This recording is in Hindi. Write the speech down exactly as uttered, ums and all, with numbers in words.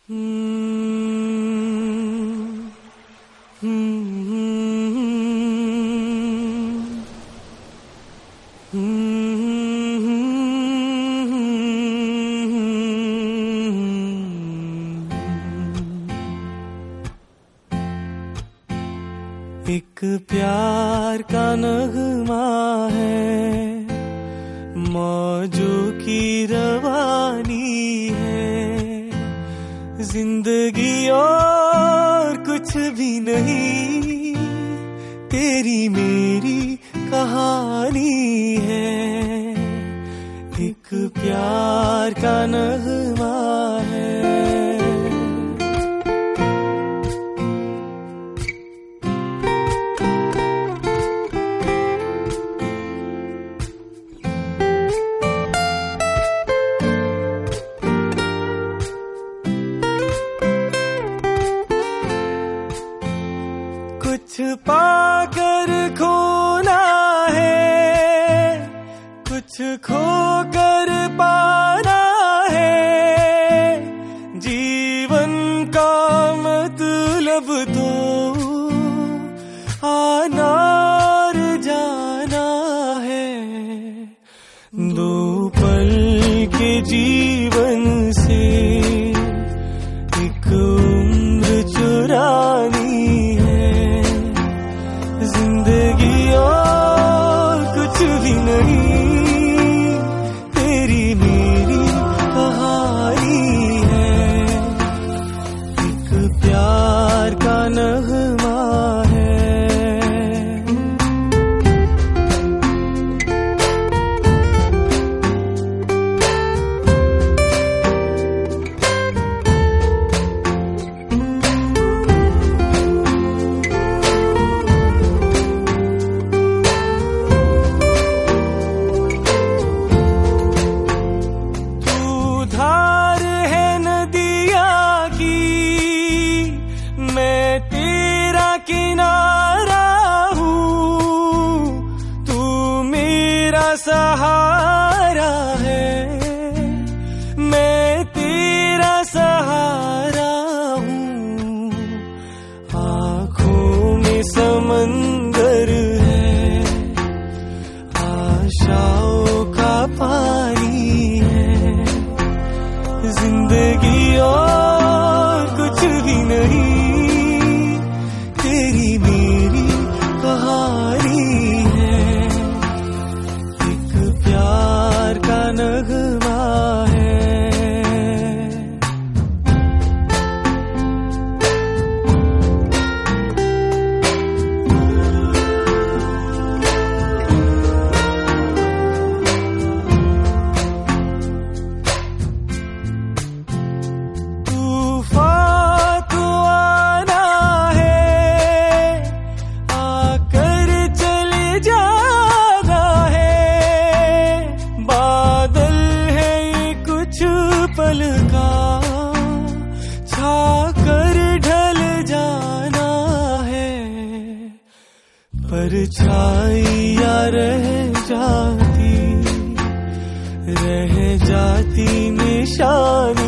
एक प्यार का नगमा है, मौजों की रवानी है, जिंदगी और कुछ भी नहीं, तेरी मेरी कहानी है। एक प्यार का नगमा है। कुछ पाकर खोना है, कुछ खोकर पाना है, जीवन का मतलब तो आना और जाना है। दो पल के जीवन से एक उम्र चुरानी, जिंदगी और कुछ भी नहीं, तेरी मेरी कहानी है। एक प्यार का नगमा है। धार है नदिया की, मैं तेरा किनारा हूँ, तू मेरा सहारा है, मैं तेरा सहारा हूँ। आँखों में समंदर है, आशाओं का पानी है, जिंदगी और कुछ भी नहीं, तेरी मेरी कहानी है। एक प्यार का नगमा है। पल का छाकर ढल जाना है, परछाइयाँ रह जाती, रह जाती निशानी।